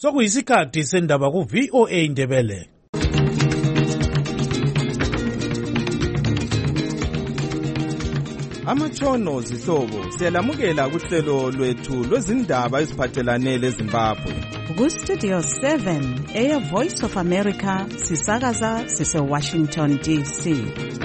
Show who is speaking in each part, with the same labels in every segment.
Speaker 1: Sokuyisikhathi sendaba ku VOA Indebele.
Speaker 2: Amatshono zihlobo siyalamukela kuhlelo lwethu lwezindaba eziphathelane leZimbabwe.
Speaker 3: Ku Studio 7 Air Voice of America sisakaza sise Washington DC.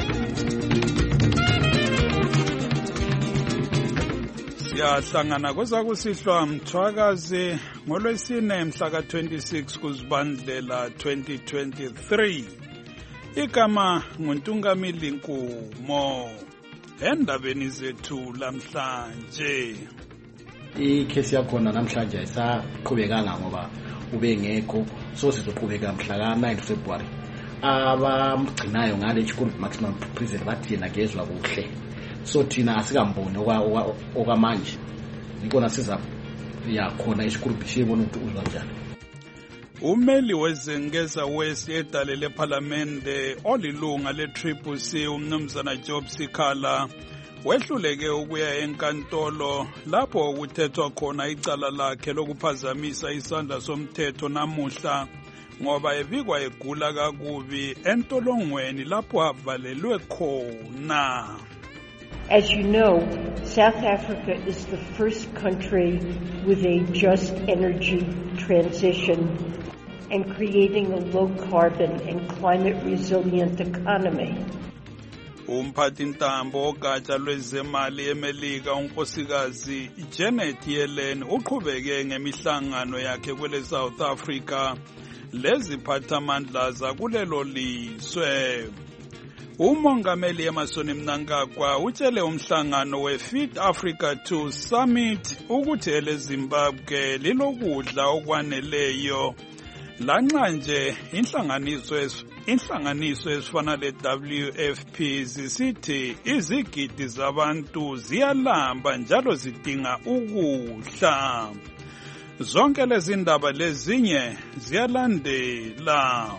Speaker 4: Siyahlangana kwezakusihlwa mthwakazi ngolwesine mhla ka-26 kuZibandlela 2023. Igama nguNtungamili Nkumo. Endabeni zethu lamhlanje.
Speaker 5: Ikhesi yakhona namhlanje ayisaqhubekanga ngoba ubengekho, so sizoqhubeka mhla ka-9 February. Abamgcinayo ngale Chikuru Maximum Prison bathi yena kezwa kuhle. So thina asikamboni okwamanje. Ngikona siza yakhona isikuru bishebona ukuthi uzwa njani.
Speaker 4: Umeli wezengeza West edale leParlamente olilunga le-CCC umnumzana Job Sikhala wehluleke ukuya enkantolo lapho kuthethwa khona icala lakhe lokuphazamisa isandla somthetho namuhla ngoba ebikwa egula kakubi entolongweni lapho avalelwe khona.
Speaker 6: As you know, South Africa is the first country with a just energy transition and creating a low-carbon and climate-resilient economy.
Speaker 4: Umphathintambo ogatsha lwezemali eMelika unkosikazi Janet Yellen uqhubeke ngemihlangano yakhe kwele South Africa leziphathamandla zakulelo lizwe. Umongameli Emmerson Mnangagwa utshele umhlangano we-Feed Africa 2 Summit ukuthi eleZimbabwe lilokudla okwaneleyo. Lanxa nje inhlanganiso ezifana le-WFP zisithi izigidi zabantu ziyalamba njalo zidinga ukudla. Zonke lezi ndaba lezinye ziyalandela.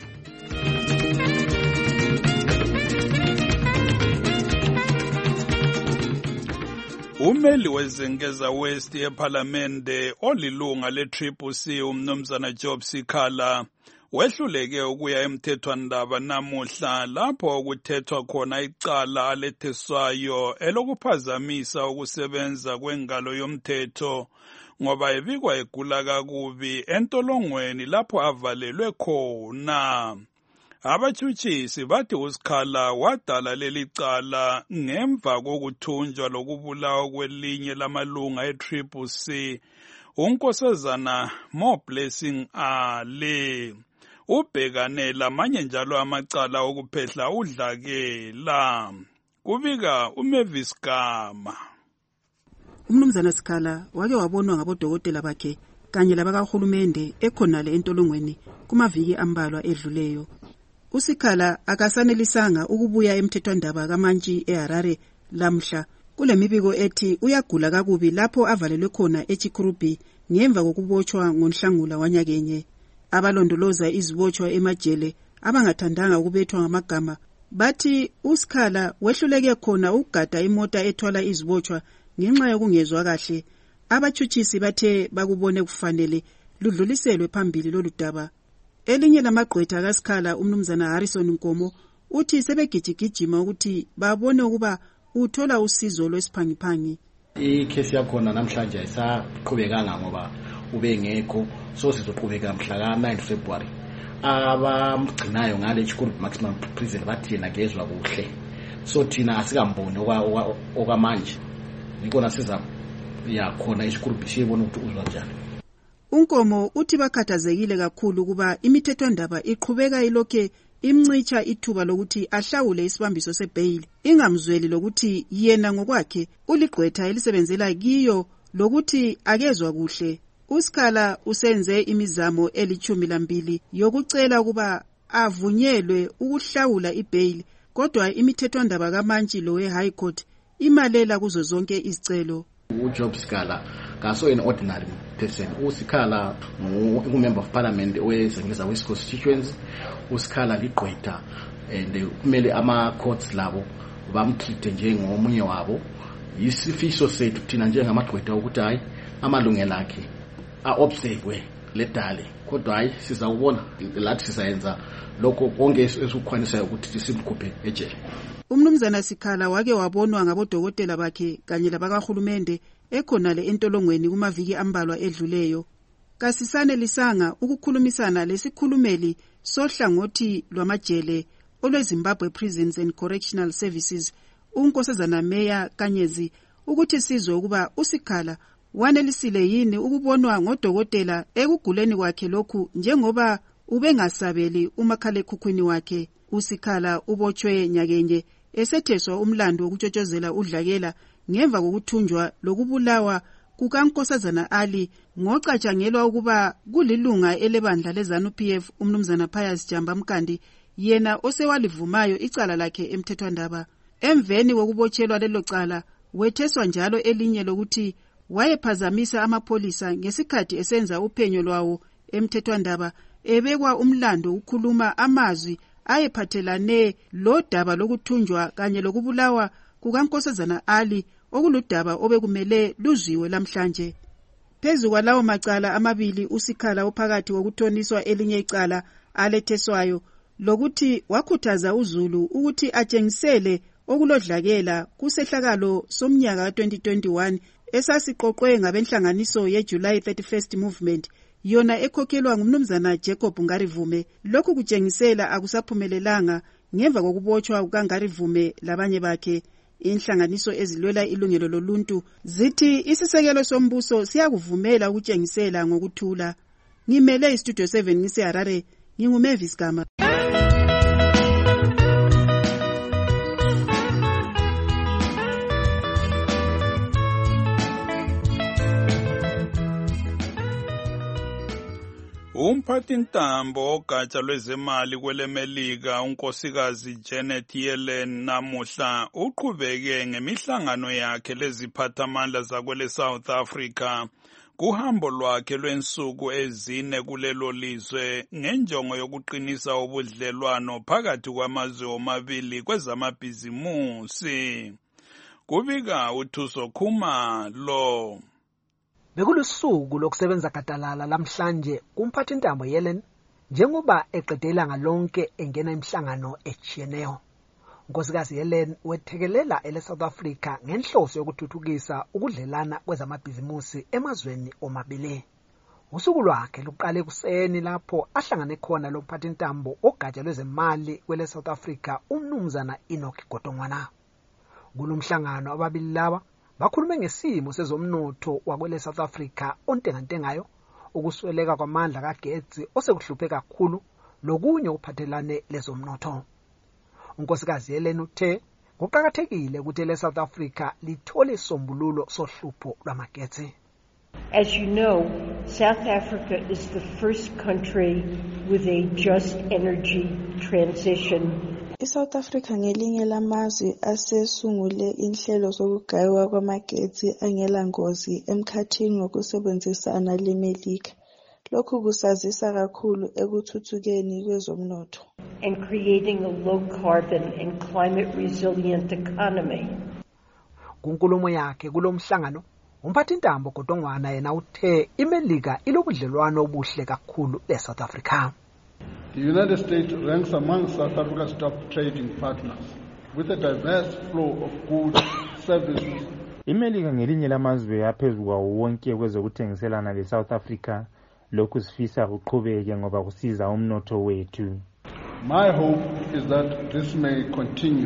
Speaker 4: Umeli wezengeza West eParlamente olilunga le-CCC umnumzana Job Sikhala wehluleke ukuya emthethwandaba namuhla lapho kuthethwa khona icala aletheswayo elokuphazamisa ukusebenza kwengalo yomthetho ngoba ebikwa egula kakubi entolongweni lapho avalelwe khona. Abatshutshisi bathi uSikhala wadala leli cala ngemva kokuthunjwa lokubulawa kwelinye lamalunga e-CCC unkosazana More Blessing Ali. Ubhekane lamanye njalo amacala okuphehla udlakela. Kubika uMavis Gama.
Speaker 7: Umnumzana Sikhala wake wabonwa ngabodokotela bakhe kanye labakahulumende ekhonale entolongweni kumaviki ambalwa edluleyo. uSikhala akasanelisanga ukubuya emthethwandaba kaMantshi eHarare lamhla kulemibiko ethi uyagula kakubi lapho avalelwe khona eChikurubi ngemva kokubotshwa ngoNhlangula wanyakenye. Abalondoloza izibotshwa emajele abangathandanga ukubethwa ngamagama bathi uSikhala wehluleke khona ukugada imota ethwala izibotshwa ngenxa yokungezwa kahle. Abatshutshisi bathe bakubone kufanele ludluliselwe phambili lolu daba. Elinye lamagqwetha kaSikhala umnumzana Harrison Nkomo uthi sebegijigijima ukuthi babone ukuba uthola usizo lwesiphangiphangi.
Speaker 5: Ikhesi yakhona namhlanje ayisaqhubekanga ngoba ubengekho, so sizoqhubeka mhla ka-9 February. Abamgcinayo ngale Chikuru Maximum Prison bathi yena kezwa kuhle. So thina asikamboni okwamanje. Ngikona siza yakhona isikuru bishebona ukuthi uzwa njani.
Speaker 7: uNkomo uthi bakhathazekile kakhulu kuba imithethwandaba iqhubeka ilokhe imncicha ithuba lokuthi ahlawule isibambiso sebail, ingamzweli lokuthi yena ngokwakhe uligqwetha elisebenzela kiyo lokuthi akezwa kuhle. uSikhala usenze imizamo eli-12 yokucela ukuba avunyelwe ukuhlawula ibail, kodwa imithethwandaba kaMantshi lo we-High Court imalela kuzo zonke izicelo.
Speaker 5: uJob Sikhala kaso an ordinary person. uSikhala member of parliament wezengeza West constituency. uSikhala ligqwetha and kumele ama-courts labo bamtreat njengomunye wabo. Yisifiso sethu thina njengamagqwetha ukuthi hayi amalungelo akhe a-observe ledale kodwa hayi sizawubona lathi sizayenza lokho konke esikukhwanisayo ukuthi simkhuphe ejele.
Speaker 7: Umnumzana Sikhala wake wabonwa ngabodokotela bakhe kanye labakahulumende ekhonale entolongweni kumaviki ambalwa edluleyo. Kasisane lisanga ukukhulumisana lesikhulumeli sohlangothi lwamajele olweZimbabwe Prisons and Correctional Services uNkosazana Meya Kanyezi ukuthi sizwe ukuba uSikhala wanelisile yini ukubonwa ngodokotela ekuguleni kwakhe lokhu njengoba ubengasabeli umakhalekhukhwini wakhe. uSikhala ubotshwe nyakenye esetheswa umlando wokutshotshozela udlakela ngemva kokuthunjwa lokubulawa kukaNkosazana Ali ngocatshangelwa ukuba kulilunga elebandla leZANU-PF umnumzana Pius Jamba Mkandi yena osewalivumayo icala lakhe emthethwandaba. Emveni kokubotshelwa lelo cala wetheswa njalo elinye lokuthi wayephazamisa amapolisa ngesikhathi esenza uphenyo lwawo emthethwandaba ebekwa umlando ukukhuluma amazwi ayephathelane lodaba lokuthunjwa kanye lokubulawa kukaNkosazana Ali okuludaba obekumele luzwiwe lamhlanje. Phezu kwalawo macala amabili uSikhala uphakathi kokuthoniswa elinye icala aletheswayo lokuthi wakhuthaza uZulu ukuthi atshengisele okulodlakela kusehlakalo somnyaka 2021 esasiqoqwe ngabenhlanganiso yeJuly 31st Movement yona ekhokhelwa ngumnumzana Jacob Ngarivume. Lokhu kutshengisela akusaphumelelanga ngemva kokubotshwa kukaNgarivume labanye bakhe. Inhlanganiso ezilwela ilungelo loluntu zithi isisekelo sombuso siyakuvumela ukutshengisela ngokuthula. Ngimele iStudio 7 ngiseHarare, nginguMavis Gama.
Speaker 4: Umphathintambo ogatsha lwezemali kwelemelika unkosikazi Janet Yellen namuhla uqhubeke ngemihlangano yakhe leziphathamandla zakwele South Africa kuhambo lwakhe lwensuku ezine kulelo lizwe ngenjongo yokuqinisa ubudlelwano phakathi kwamazwe omabili kwezamabhizimusi. Kubika uThuso Khumalo.
Speaker 8: Bekulusuku lokusebenza gadalala lamhlanje kumphathintambo Yellen njengoba eqedela ngalonke engena imihlangano ejiyeneyo. Unkosikazi Yellen wethekelela eSouth Africa ngenhloso yokuthuthukisa ukudlelana kwezamabhizimusi emazweni omabili. Usuku lwakhe luqale ekuseni lapho ahlangane khona lomphathintambo ogatsha lwezemali kwele South Africa umnumzana Enoch Godongwana. Kulomhlangano ababili laba bakhulume ngesimo sezomnotho wakwele South Africa ontengantengayo, ukusweleka kwamandla kagetsi osekuhluphe kakhulu lokunye okuphathelane lezomnotho. Unkosikazi Yellen uthe kuqakathekile ukuthi le South Africa lithole isombululo sohlupho lwamagetsi.
Speaker 6: As you know, South Africa is the first country with a just energy transition.
Speaker 9: ISouth Africa ngelinye lamazwe asesungule inhlelo zokugaywa kwamagetsi angela ngozi emkhathini ngokusebenzisana leMelika. Lokhu kusazisa kakhulu ekuthuthukeni kwezomnotho
Speaker 6: and creating a low carbon and climate resilient economy.
Speaker 8: Kunkulumo yakhe kulomhlangano umphathintambo Godongwana yena uthe iMelika ilobudlelwano obuhle kakhulu leSouth Africa.
Speaker 10: The United States ranks among South Africa's top trading partners with a diverse flow of goods, services.
Speaker 11: iMelika ngelinye lamazwe aphezulu kwawo wonke kwezokuthengiselana leSouth Africa. Lokhu sifisa kuqhubeke ngoba kusiza umnotho wethu.
Speaker 10: My hope is that this may continue.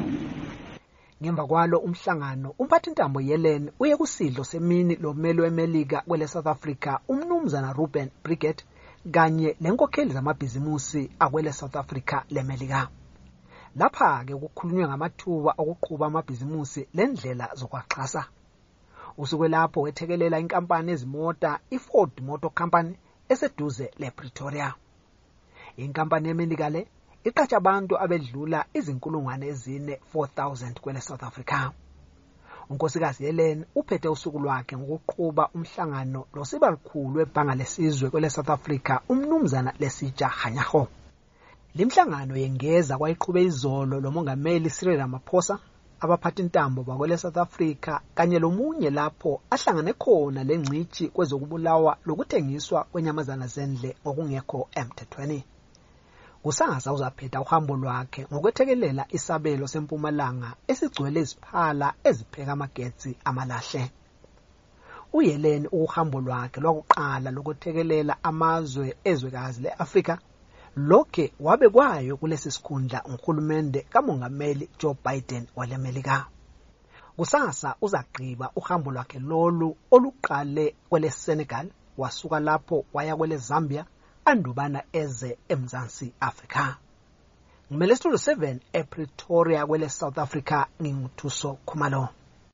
Speaker 8: Ngemva kwalo umhlangano umphathintambo Yellen uye kusidlo semini lomelo weMelika kwele South Africa umnumzana Ruben Bricket kanye lenkokheli zamabhizimusi akwele South Africa leMelika. Lapha ke kukhulunywe ngamathuba okuqhuba amabhizimusi lendlela zokwaxhasa. Usuke lapho wethekelela inkampani ezimota iFord Motor Company eseduze lePretoria. Inkampani yeMelika le iqhatsha abantu abedlula izinkulungwane ezine 4,000 kwele South Africa. Unkosikazi Yellen uphethe usuku lwakhe ngokuqhuba umhlangano losiba likhulu webhanga lesizwe kwele South Africa umnumzana Lesija Hanyaho. Limhlangano yengeza kwayiqhube izolo lomongameli Cyril Ramaphosa abaphathintambo bakwele South Africa kanye lomunye lapho ahlangane khona lengcithi kwezokubulawa lokuthengiswa kwenyamazana zendle ngokungekho emthethweni. Kusasa uzaphetha uhambo lwakhe ngokwethekelela isabelo sempumalanga esigcwele iziphala ezipheka amagetsi amalahle. UYellen uhambo lwakhe lwakuqala lokuthekelela amazwe ezwekazi leAfrika lokhe wabekwayo kulesi sikhundla nguhulumende kamongameli Joe Biden walemelika. Kusasa uzagqiba uhambo lwakhe lolu oluqale kwele Senegal wasuka lapho waya kwele Zambia andubana eze eMzansi Afrika. Ngimele Studio 7 ePretoria kwele South Africa nginguthuso Khumalo.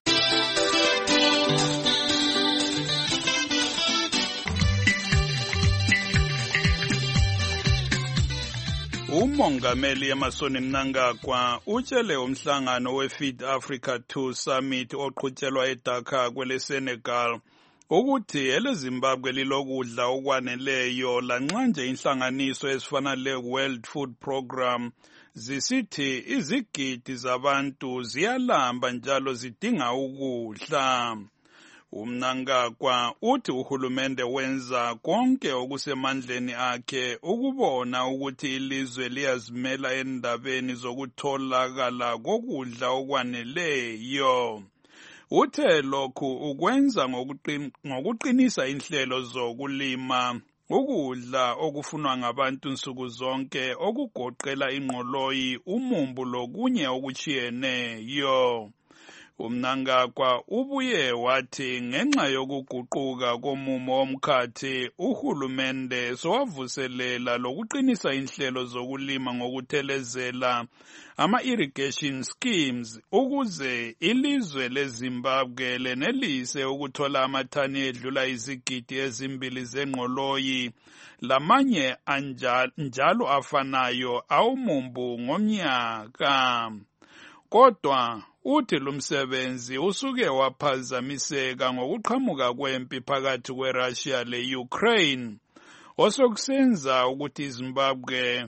Speaker 4: Umongameli Emmerson Mnangagwa utshele umhlangano we-Feed Africa 2 Summit oqhutshelwa eDhaka kwele Senegal ukuthi eleZimbabwe lilokudla okwaneleyo lanxa nje inhlanganiso ezifana le-World Food Program zisithi izigidi zabantu ziyalamba njalo zidinga ukudla. Mnangagwa uthi uhulumende wenza konke okusemandleni akhe ukubona ukuthi ilizwe liyazimela endabeni zokutholakala kokudla okwaneleyo. Uthe lokhu ukwenza ngokuqinisa inhlelo zokulima ukudla okufunwa ngabantu nsuku zonke okugoqela ingqoloyi, umumbu lokunye okuchiyeneyo. Mnangagwa ubuye wathi ngenxa yokuguquka komumo womkhathi uhulumende sowavuselela lokuqinisa inhlelo zokulima ngokuthelezela ama-irrigation schemes ukuze ilizwe leZimbabwe lenelise ukuthola amathani edlula izigidi ezimbili zengqoloyi lamanye njalo afanayo awumumbu ngomnyaka. Kodwa uthi lumsebenzi usuke waphazamiseka ngokuqhamuka kwempi phakathi kweRussia le-Ukraine osokusenza ukuthi iZimbabwe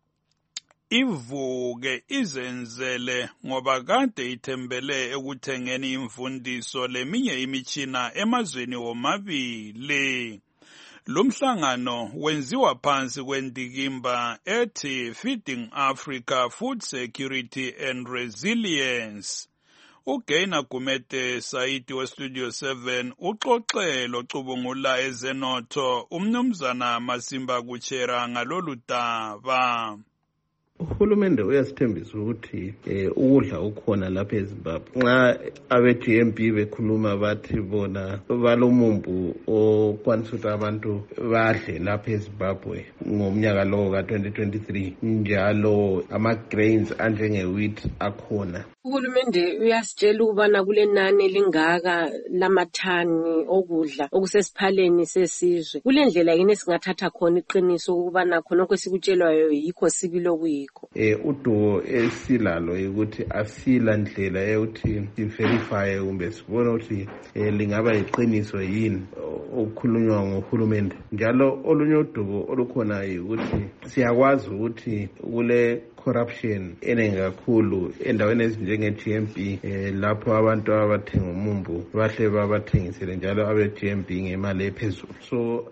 Speaker 4: ivuke izenzele ngoba kade ithembele ekuthengeni imfundiso leminye imitshina emazweni womabili. Lumhlangano wenziwa phansi kwendikimba ethi Feeding Africa Food Security and Resilience. uGaina Gumede Saidi weStudio 7 uxoxe locubungula ezenotho umnumzana Masimba Kuchera ngalolu daba.
Speaker 12: Uhulumende uyasithembisa ukuthi ukudla ukhona lapha eZimbabwe. Nxa abe-GMP bekhuluma bathi bona balomumbu okwanisa ukuthi abantu badle lapha eZimbabwe ngomnyaka lo ka-2023 njalo ama-grains anjenge-wheat akhona.
Speaker 13: Uhulumende uyasitshela ukubana kule nani lingaka lamathani okudla okusesiphaleni sesizwe. Kule ndlela yini esingathatha khona iqiniso ukubana khonokho esikutshelwayo yikho sibilo kuyikho.
Speaker 12: Udumo esilalo ukuthi asila ndlela yokuthi siverify kumbe sibone ukuthi lingaba yiqiniso yini okukhulunywa ngohulumende. Njalo olunye udumo olukhona ukuthi siyakwazi ukuthi kule corruption eningi kakhulu endaweni ezinjenge-GMB lapho abantu abathenga umumbu bahle babathengisele njalo abe-GMB ngemali ephezulu. So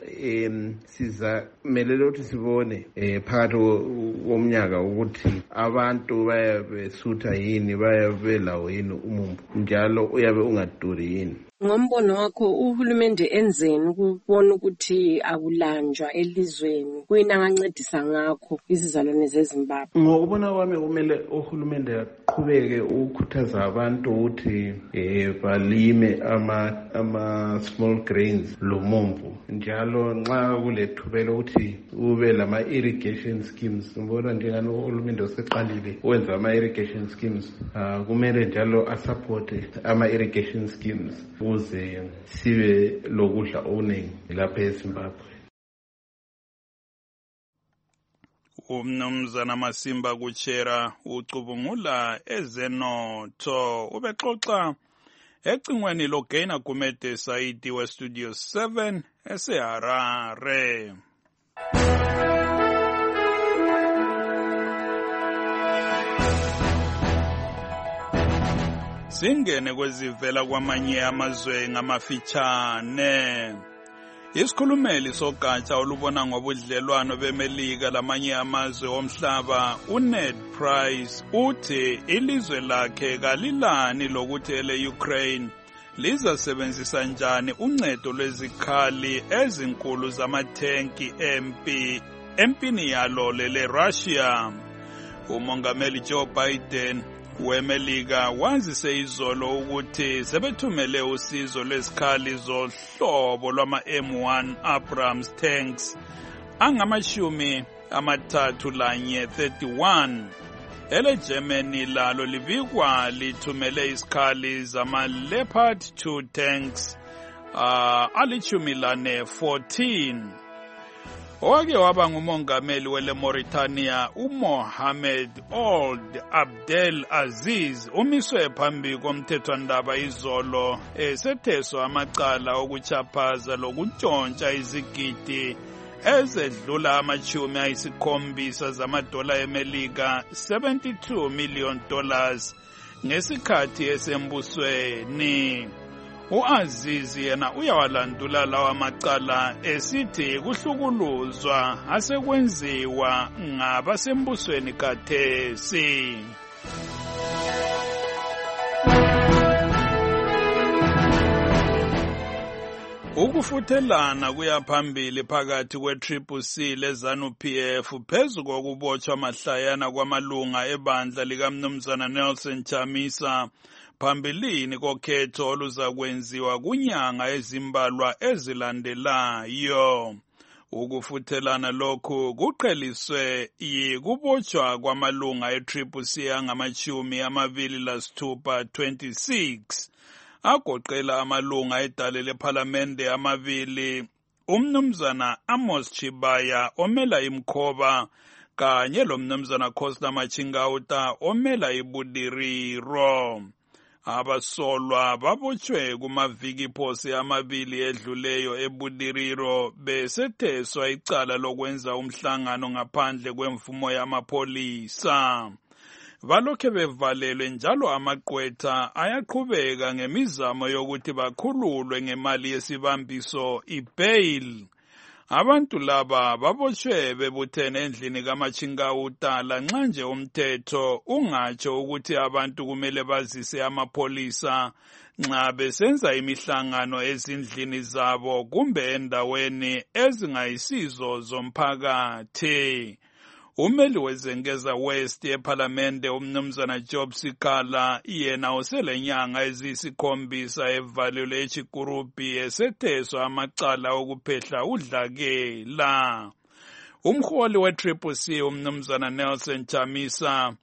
Speaker 12: sizamelele ukuthi sibone phakathi komnyaka ukuthi abantu bayabesutha yini, bayabelawo yini umumbu njalo uyabe ungaduri yini.
Speaker 13: Ngombono wakho uhulumende enzeni ukubona ukuthi akulanjwa elizweni kuyini angancedisa ngakho izizalwane zeZimbabwe?
Speaker 12: Ngokubona kwami kumele uhulumende aqhubeke ukukhuthaza abantu ukuthi balime ama small grains lomumbu njalo nxa kulethubelo ukuthi ube lama irrigation schemes. Ngibona njengani uhulumende oseqalile wenza ama irrigation schemes kumele njalo asupporte ama irrigation schemes ukuze sibe lokudla okuningi lapha eZimbabwe.
Speaker 4: Umnumzana Masimba Kuchera ucubungula ezenotho ubexoxa ecingweni loGaina Gumede Saidi weStudio 7 eseHarare. singene kwezivela kwamanye amazwe ngamafitshane. Isikhulumeli sogatsha olubona ngobudlelwano beMelika lamanye amazwe omhlaba uNed Price uthi ilizwe lakhe kalilani lokuthi ele-Ukraine lizasebenzisa njani uncedo lwezikhali ezinkulu zamathenki empini yalo lele-Russia. Umongameli Joe Biden weMelika wazise izolo ukuthi sebethumele usizo lwezikhali zohlobo lwama-M1 Abrams tanks angama-31. Ele-Germany lalo livikwa lithumele isikhali zama-Leopard 2 tanks ali-14. Owake waba ngumongameli wele-Mauritania uMohamed Ould Abdel Aziz umiswe phambi komthethwandaba izolo esetheswa amacala okuchaphaza lokuntshontsha izigidi ezedlula $70 zamadola eMelika, $72 million ngesikhathi esembusweni. U-Aziz yena uyawalandula lawa macala esithi kuhlukuluzwa asekwenziwa ngabasembusweni khathesi. Ukufuthelana kuyaphambili phakathi kwe-CCC le-ZANU-PF phezu kokubotshwa mahlayana kwamalunga ebandla likaMnumzana Nelson Chamisa phambilini kokhetho oluzakwenziwa kunyanga ezimbalwa ezilandelayo. Ukufuthelana lokhu kuqheliswe yikubotshwa kwamalunga e-CCC angama-26 agoqela amalunga edale lephalamende amabili, umnumzana Amos Chibaya omela imkhoba kanye lomnumzana Khosla Machingauta omela ibudiriro. Abasolwa babotshwe kumaviki phose amabili edluleyo ebudiriro besetheswa icala lokwenza umhlangano ngaphandle kwemvumo yamapholisa. Balokhe bevalelwe njalo amaqwetha ayaqhubeka ngemizamo yokuthi bakhululwe ngemali yesibambiso i-bail. Abantu laba babotshwe bebuthene endlini kaMachingauta lanxa nje umthetho ungatsho ukuthi abantu kumele bazise amapholisa nxa besenza imihlangano ezindlini zabo kumbe endaweni ezingayisizo zomphakathi. Umeli wezengeza West ephalamende umnumzana Job Sikhala yena uselenyanga eziyikhombisa evalelwe eChikurupi esetheswa amacala okuphehla udlakela. Umholi we-CCC umnumzana Nelson Chamisa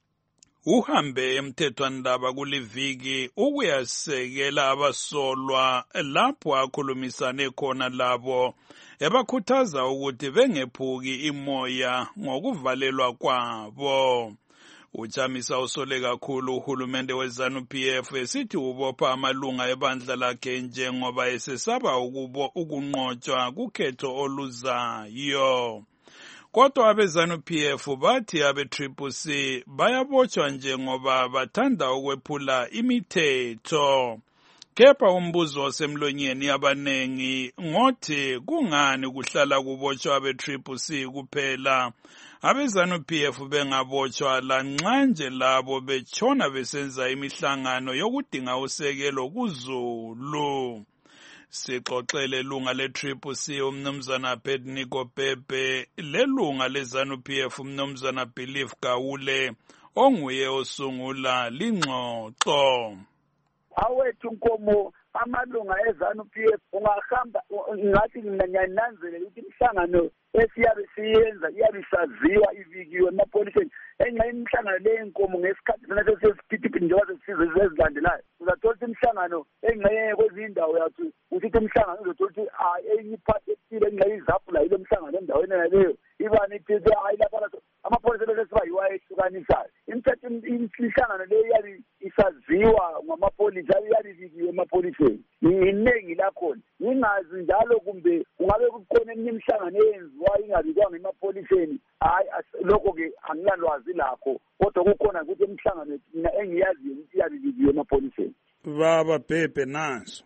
Speaker 4: uhambe emthethwandaba kuliviki ukuyasekela abasolwa lapho akhulumisane khona labo ebakhuthaza ukuthi bengephuki imoya ngokuvalelwa kwabo. Uchamisa usole kakhulu uhulumende we-ZANU-PF esithi ubopha amalunga ebandla lakhe njengoba esesaba ukunqotshwa kukhetho oluzayo. Kodwa abe-ZANU-PF bathi abe-CCC bayabotshwa njengoba bathanda ukwephula imithetho. Kepha umbuzo osemlonyeni abanengi ngothi kungani kuhlala kubotshwa abe-CCC kuphela, abe-ZANU-PF bengabotshwa lanxa nje labo betshona besenza imihlangano yokudinga usekelo kuzulu. Sixoxele ilunga le-CCC umnumzana Pednico Pepe lelunga le-ZANU-PF umnumzana Belief Gawule onguye osungula lingxoxo.
Speaker 14: Awethu Nkomo amalunga eZANU-PF ungahamba ngathi nginananzele ukuthi imhlangano esiyabe siyenza iyabisaziwa ivikiwe emapoliseni enxa imihlangano leyinkomo ngesikhathi sonke sesiphithi njengoba sesizwe ezilandelayo uzathola ukuthi imihlangano engxenye kwezindawo yathu usithi imihlangano uzothola ukuthi enye iphathi ethile enxa izaphu la ile mhlangano endaweni leyo ibani ithi ayilapha amapholisa bese siba yiwa ehlukanisayo imihlangano leyo iyabi isaziwa ngamapolisa iyabivikiwe emapoliseni iningi lakhona ingazi njalo kumbe ungabe kukhona eminye imihlangano eyenziwa ingabikwanga emapoliseni hayi lokho-ke angilalwazi lakho kodwa kukhona ukuthi emhlangano mina engiyaziyo ukuthi iyabikiwe emapholiseni.
Speaker 4: Baba Bhebhe naso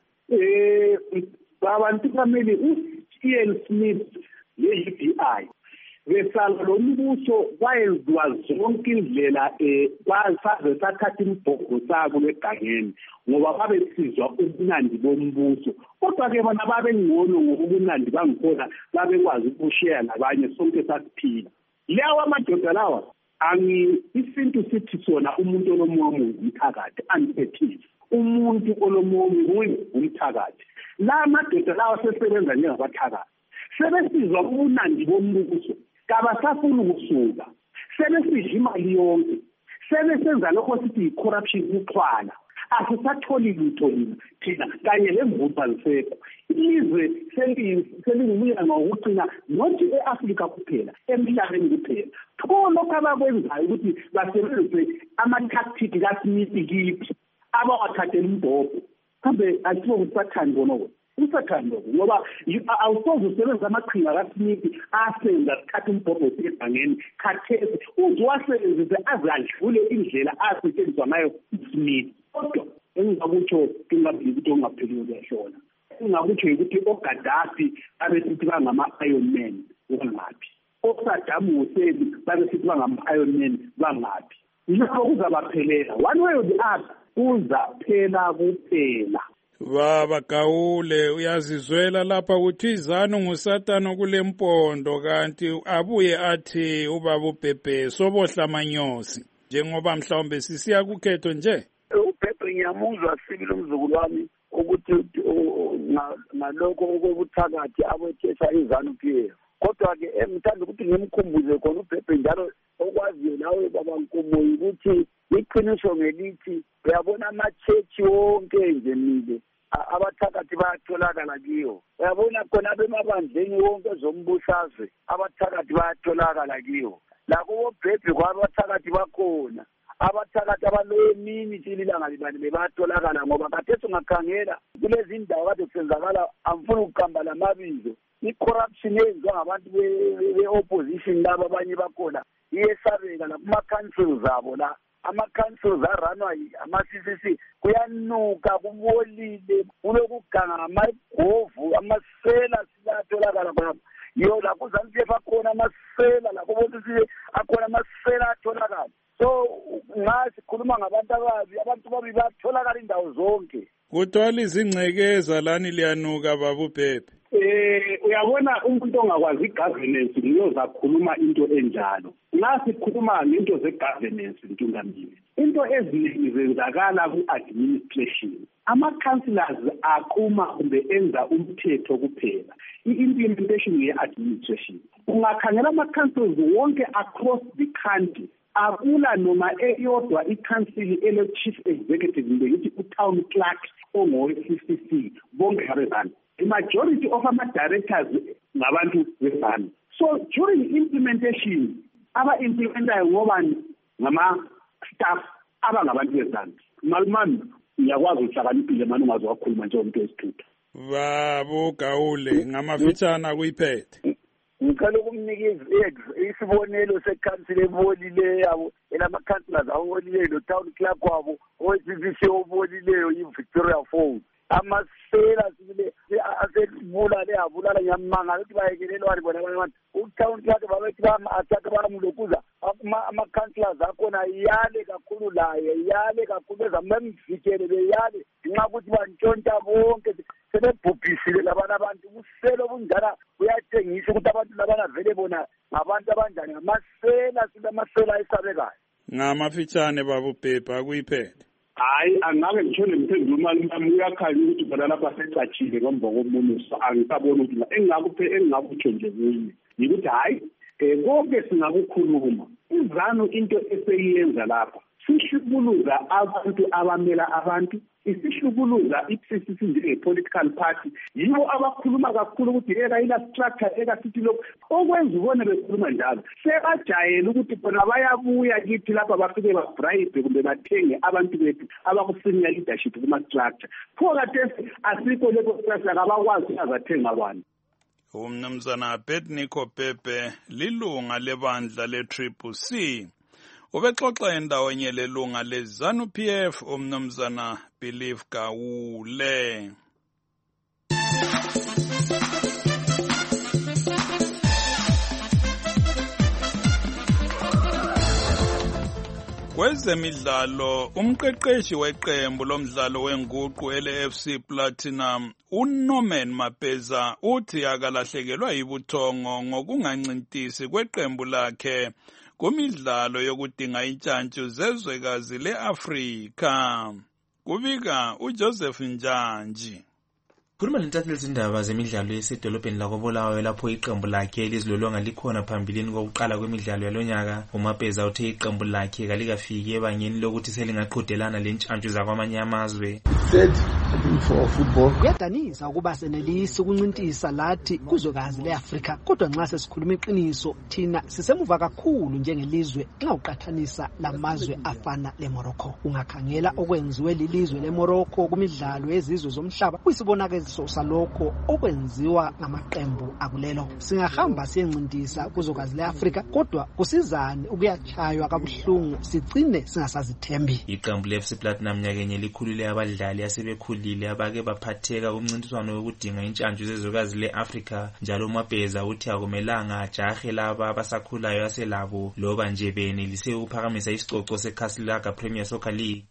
Speaker 15: baba Ntikameli u-Ian Smith ye-UDI besala lo mbuso wayenziwa zonke indlela basaze sathatha imbhogo sabo legangeni ngoba babesizwa ubunandi bombuso kodwa-ke bona babengcono ngobunandi bangikhona babekwazi ukusheya nabanye sonke sasiphila. Lawa amadoda lawa isintu sithi sona umuntu olomoya umthakathi unpettive, umuntu olomoya umthakathi. La amadoda lawa sesebenza njengabathakathi, sebesizwa ubunandi bombuso kabasafuna ukusuka, sebesidla imali yonke, sebesenza lokho sithi corruption, uxhwala. Asisatholi lutho thina kanye lemvuzo alisekho. Izwe selingubuya ngokugcina not e-Afrika kuphela, emhlabeni kuphela. Pho lokho abakwenzayo ukuthi basebenzise ama-tactic kaSmith kithi abawathathela umbhobho. Kambe asibo ukusathani bonoko. Usathanda ngoba awusoze usebenza amaqhinga kaSmith asenza sikhathi umbhobho segangeni khathesi uzwasebenzise aze adlule indlela asetshenziswa ngayo uSmith. Kodwa engingakutsho ngingabili ukuthi ongapheliwe kuyashona. Engingakutsho ukuthi oGaddafi abesithi bangama-Iron Man bangaphi, oSaddam Hussein babesithi bangama-Iron Man bangaphi. Lokho kuzabaphelela one way or the other, kuzaphela kuphela.
Speaker 4: Baba Gawule uyazizwela lapha ukuthi izanu nguSatana kule mpondo kanti abuye athi ubaba uBhebhe sobohla amanyosi njengoba mhlawumbe sisiya kukhetho nje.
Speaker 14: uBhebhe ngiyamuzwa sibili umzukulu wami ukuthi ngalokho okobuthakathi abethesa izanu Pierre. Kodwa-ke ngithanda ukuthi ngimkhumbuze khona uBhebhe njalo okwaziyo nawe baba Nkumoyi ukuthi iqiniso ngelithi uyabona ama-church wonke nje mile abathakathi bayatholakala kiyo. Uyabona khona abemabandleni wonke zombusazwe abathakathi bayatholakala kiyo. Lakho uBhebhe kwabathakathi bakhona. Abathakathi abaloyo emini ilanga libani bayatholakala ngoba khathesi ungakhangela kulezi ndawo kade kusenzakala amfuna ukuqamba lamabizo. I-corruption eyenziwa ngabantu be-opposition laba abanye bakhona iyesabeka la kuma-councils abo la. Ama-councils aranwa ama-CCC kuyanuka kubolile kulokuganga ngamagovu amasela silatholakala khona. Yo lakho uZANU-PF akhona amasela lakho bonke akhona amasela atholakala. So ngasikhuluma ngabantu ababi, abantu babi batholakala indawo zonke.
Speaker 4: Kuthiwa izingcekeza lani liyanuka baba uBhebhe.
Speaker 15: Uyabona umuntu ongakwazi igovernance uyozakhuluma into enjalo. Nasikhuluma ngento ze-governance Ntungamili, into eziningi zenzakala ku-administration. Ama-councillors aquma kumbe enza umthetho kuphela, i-implementation ye-administration. Ungakhangela ama-councils wonke across the country, akula noma eyodwa i-council ele-chief executive kumbe yithi u-town clerk ongowe-CCC bonke abezana. The majority of ama-directors ngabantu bezana. So during implementation, aba-implementayo ngobani ngama-staff abangabantu bezana. Malumani ngiyakwazi ukuhlakaniphile mani ungaze wakhuluma njengomuntu wesithutha.
Speaker 4: Babo Gawule ngamafitshana kuyiphethe.
Speaker 14: Ngicela ukumnikeza isibonelo sekhansila ebolileyo yabo elama-councillors abolileyo no-town clerk wabo owe-CCC obolileyo yi-Victoria Falls. Amasela sibile asebulale abulala ngiyamangala ukuthi bayekelelwani bona abanye abantu. U-town clerk babethi bama-attack bamlokuza ama-councillors akhona yale kakhulu laye yale kakhulu bezamemvikele beyale ngenxa ukuthi bantshontsha bonke sebebhubhisile labana abantu. Ubuselo bunjana buyatshengisa ukuthi abantu labana vele bona ngabantu abanjani ngamasela silamasela esabekayo.
Speaker 4: Ngamafitshane baba uBhebhe akuyiphethe.
Speaker 15: Hayi angabe ngithole mpendulo mali nami uyakhanya ukuthi bona lapha secatshile ngomba komunuso angisabona ukuthi engakutsho nje kuyi ukuthi hayi konke singakukhuluma izanu into eseyenza lapha sihlukuluza abantu abamela abantu, isihlukuluza i-CCC njenge-political party. Yibo abakhuluma kakhulu ukuthi ila structure sithi lokho okwenza ubone bekhuluma njalo. Sebajayele ukuthi bona bayabuya kithi lapha bafike babribe kumbe bathenge abantu bethu abakusenior leadership kuma-structure. Pho khathesi asikho leso structure abakwazi azathenga abantu.
Speaker 4: umnumzana Abednego Pepe lilunga lebandla le-CCC. Ubexoxa endaweni lelunga le-ZANU-PF umnumzana Believe Gawule. Kwezemidlalo, umqeqeshi weqembu lomdlalo wenguqu ele-FC Platinum uNorman Mapeza uthi akalahlekelwa yibuthongo ngokungancintisi kweqembu lakhe kumidlalo yokudinga intshantshu zezwekazi le-Afrika. Kubika uJoseph Njanji.
Speaker 11: Khuluma lentatheli zindaba zemidlalo esedolobheni lakoBulawayo lapho iqembu lakhe elizilolonga likhona phambilini kokuqala kwemidlalo yalonyaka. uMapeza uthe iqembu lakhe kalikafiki ebangeni lokuthi selingaqhudelana lentshantshu zakwamanye amazwe.
Speaker 8: Kuyadanisa ukuba senelisi ukuncintisa lathi kuzwekazi le-Afrika, kodwa nxa sesikhuluma iqiniso thina sisemuva kakhulu njengelizwe nxa uqathanisa lamazwe afana leMorocco. Ungakhangela okwenziwe lilizwe leMorocco kumidlalo yezizwe zomhlaba kuyisibonakaliso salokho okwenziwa ngamaqembu akulelo. Singahamba siyencintisa kuzwekazi le-Afrika, kodwa kusizani ukuyachaywa kabuhlungu sigcine singasazithembi.
Speaker 11: Iqembu le-FC Platinum nyakenye likhulule abadlali asebekhulile abake baphatheka kumncintiswano wokudinga intshantshu zezwekazi le-Afrika. Njalo uMapeza uthi akumelanga ajahe laba abasakhulayo aselabo loba nje benelise ukuphakamisa isicoco seCastle Premier Soccer League.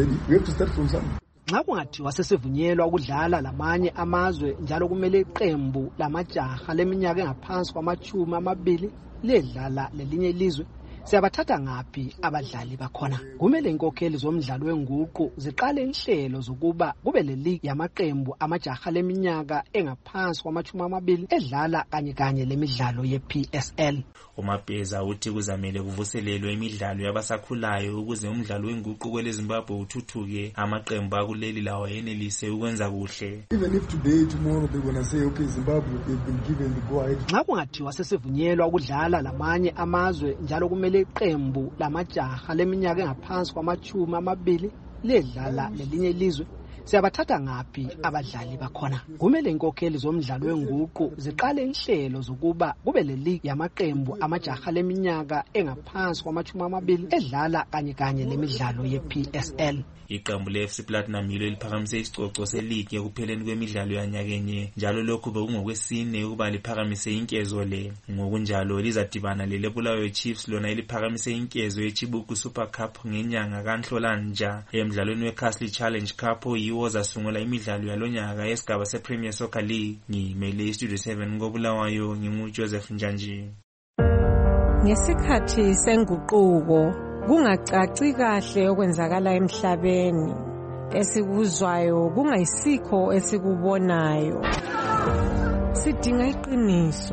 Speaker 8: Nxa kungathiwa sesivunyelwa ukudlala lamanye amazwe njalo kumele iqembu lamajaha leminyaka engaphansi kwama-20 ledlala lelinye ilizwe, siyabathatha ngaphi abadlali bakhona? Kumele inkokheli zomdlalo wenguqu ziqale inhlelo zokuba kube leligi yamaqembu amajaha leminyaka engaphansi kwama-20 edlala kanye lemidlalo ye-PSL.
Speaker 11: uMapeza uthi kuzamele kuvuselelwe imidlalo yabasakhulayo ukuze umdlalo wenguqu kweleZimbabwe uthuthuke, amaqembu akuleli lawo yenelise ukwenza kuhle.
Speaker 16: Even if today, tomorrow they're gonna say, okay, Zimbabwe, they've been given the go ahead.
Speaker 8: Nxa kungathiwa sesivunyelwa ukudlala lamanye amazwe njalo kumele iqembu lamajaha leminyaka engaphansi kwama-20 ledlala lelinye ilizwe, siyabathatha ngaphi abadlali bakhona? Kumele inkokheli zomdlalo wenguqu ziqale inhlelo zokuba kube leligi yamaqembu amajaha leminyaka engaphansi kwama-20 edlala kanye lemidlalo ye-PSL.
Speaker 11: Iqembu le-FC Platinum yilo liphakamise isicoco seligi ekupheleni kwemidlalo yanyakenye, njalo lokhu bekungokwesine ukuba liphakamise inkezo le. Ngokunjalo lizadibana leBulawayo Chiefs lona eliphakamise inkezo yeChibuku Super Cup ngenyanga kaNhlolanja. Emidlalweni weCastle Challenge Cup yiwo zasungula imidlalo yalonyaka yesigaba sePremier Soccer League. Ngimele iStudio 7 koBulawayo, nginguJoseph Njanji.
Speaker 17: Ngesikhathi senguquko kungacaci kahle okwenzakala emhlabeni, esikuzwayo kungayisikho esikubonayo. Sidinga iqiniso.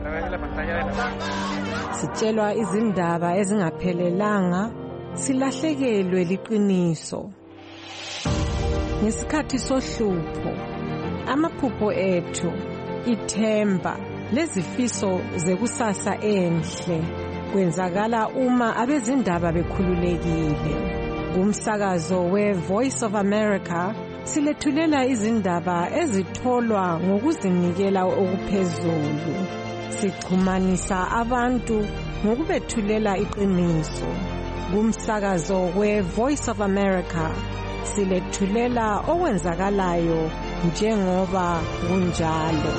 Speaker 17: Sitshelwa izindaba ezingaphelelanga, silahlekelwe liqiniso. Ngesikhathi sohlupho, amaphupho ethu, ithemba lezifiso zekusasa enhle kwenzakala uma abezindaba bekhululekile. Kumsakazo we-Voice of America silethulela izindaba ezitholwa ngokuzinikela okuphezulu. Sixhumanisa abantu ngokubethulela iqiniso. Kumsakazo we-Voice of America silethulela okwenzakalayo njengoba kunjalo.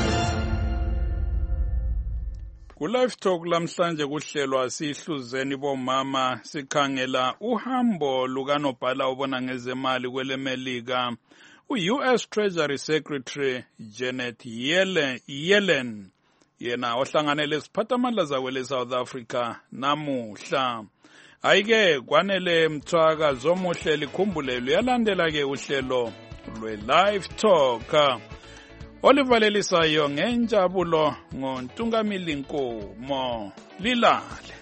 Speaker 4: Ku-Live Talk lamhlanje kuhlelwa sihluzeni bomama sikhangela uhambo lukanobhala obona ngezemali kweleMelika u-US Treasury Secretary Janet Yellen, yena ohlanganele isiphathamandla zakwele South Africa namuhla. Ayike kwanele mthwaka zomuhle likhumbule luyalandela ke uhlelo lwe-Live Talk olivalelisayo ngenjabulo ngoNtungamili Nkomo. Lilale.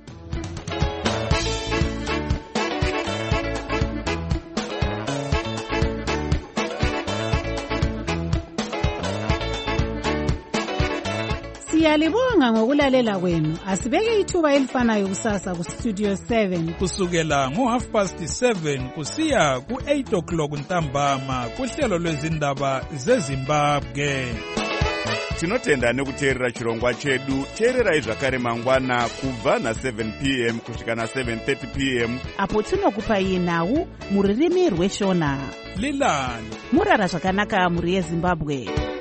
Speaker 18: Siyalibonga ngokulalela kwenu. Asibeke ithuba elifanayo kusasa kuStudio 7
Speaker 4: kusukela ngo7:30 kusiya ku8 o'clock ntambama kuhlelo lwezindaba zeZimbabwe.
Speaker 19: tinotenda nekuteerera chirongwa chedu. teererai zvakare mangwana kubva na7 p.m. kusvika na7:30 p.m.
Speaker 3: apo tinokupai nhau muririmi rweshona.
Speaker 1: lilani
Speaker 3: murara zvakanaka mhuri yezimbabwe.